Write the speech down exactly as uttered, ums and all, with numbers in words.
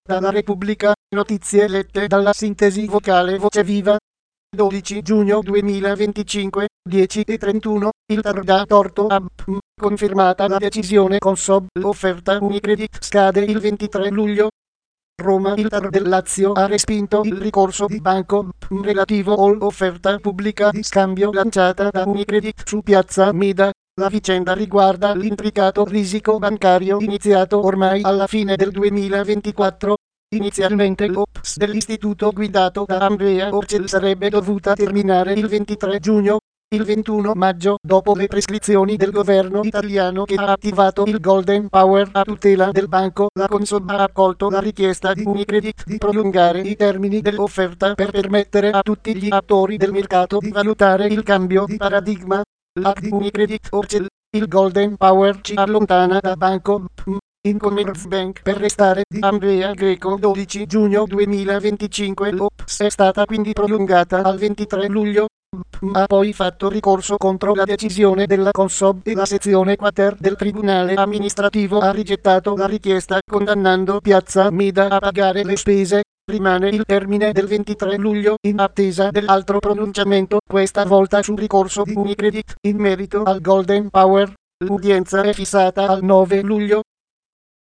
Dalla Repubblica, notizie lette dalla sintesi vocale Voce Viva. dodici giugno duemilaventicinque, dieci e trentuno, il T A R dà torto a B P M, confermata la decisione Consob, l'offerta Unicredit scade il ventitré luglio. Roma, il T A R del Lazio ha respinto il ricorso di Banco B P M relativo all'offerta pubblica di scambio lanciata da Unicredit su Piazza Mida. La vicenda riguarda l'intricato risico bancario iniziato ormai alla fine del duemilaventiquattro. Inizialmente l'O P S dell'istituto guidato da Andrea Orcel sarebbe dovuta terminare il ventitré giugno. Il ventuno maggio, dopo le prescrizioni del governo italiano che ha attivato il Golden Power a tutela del banco, la Consob ha accolto la richiesta di Unicredit di prolungare i termini dell'offerta per permettere a tutti gli attori del mercato di valutare il cambio di paradigma. L'A C di Unicredit Orcel, il Golden Power ci allontana da Banco B P M. In Commerzbank per restare di Andrea Greco dodici giugno duemilaventicinque l'O P S è stata quindi prolungata al ventitré luglio. B P M ha poi fatto ricorso contro la decisione della Consob e la sezione quater del Tribunale amministrativo ha rigettato la richiesta condannando Piazza Mida a pagare le spese. Rimane il termine del ventitré luglio in attesa dell'altro pronunciamento, questa volta sul ricorso di Unicredit in merito al Golden Power. L'udienza è fissata al nove luglio.